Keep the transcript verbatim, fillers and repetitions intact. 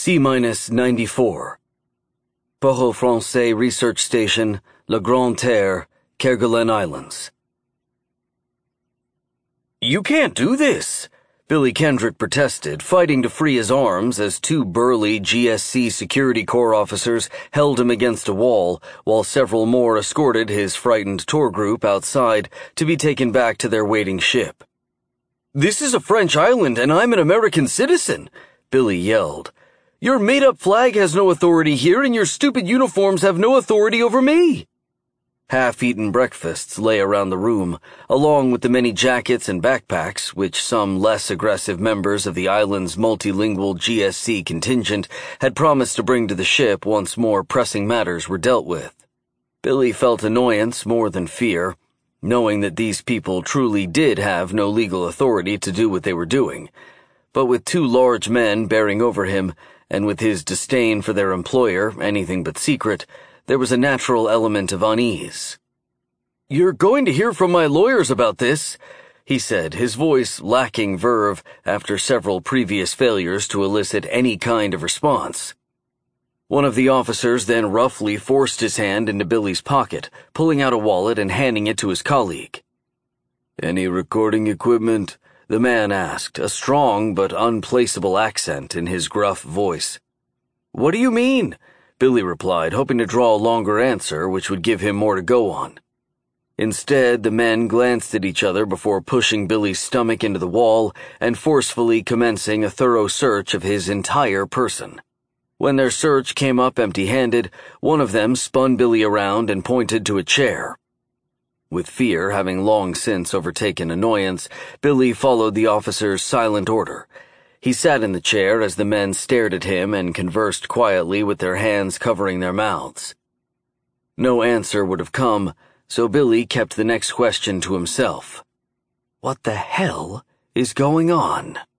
C ninety-four. Port-au-Français Research Station, La Grande Terre, Kerguelen Islands. "You can't do this," Billy Kendrick protested, fighting to free his arms as two burly G S C Security Corps officers held him against a wall, while several more escorted his frightened tour group outside to be taken back to their waiting ship. "This is a French island and I'm an American citizen," Billy yelled. "Your made-up flag has no authority here and your stupid uniforms have no authority over me." Half-eaten breakfasts lay around the room, along with the many jackets and backpacks which some less aggressive members of the island's multilingual G S C contingent had promised to bring to the ship once more pressing matters were dealt with. Billy felt annoyance more than fear, knowing that these people truly did have no legal authority to do what they were doing. But with two large men bearing over him, and with his disdain for their employer anything but secret, there was a natural element of unease. "You're going to hear from my lawyers about this," he said, his voice lacking verve after several previous failures to elicit any kind of response. One of the officers then roughly forced his hand into Billy's pocket, pulling out a wallet and handing it to his colleague. "Any recording equipment?" the man asked, a strong but unplaceable accent in his gruff voice. "What do you mean?" Billy replied, hoping to draw a longer answer which would give him more to go on. Instead, the men glanced at each other before pushing Billy's stomach into the wall and forcefully commencing a thorough search of his entire person. When their search came up empty-handed, one of them spun Billy around and pointed to a chair. With fear having long since overtaken annoyance, Billy followed the officer's silent order. He sat in the chair as the men stared at him and conversed quietly with their hands covering their mouths. No answer would have come, so Billy kept the next question to himself. What the hell is going on?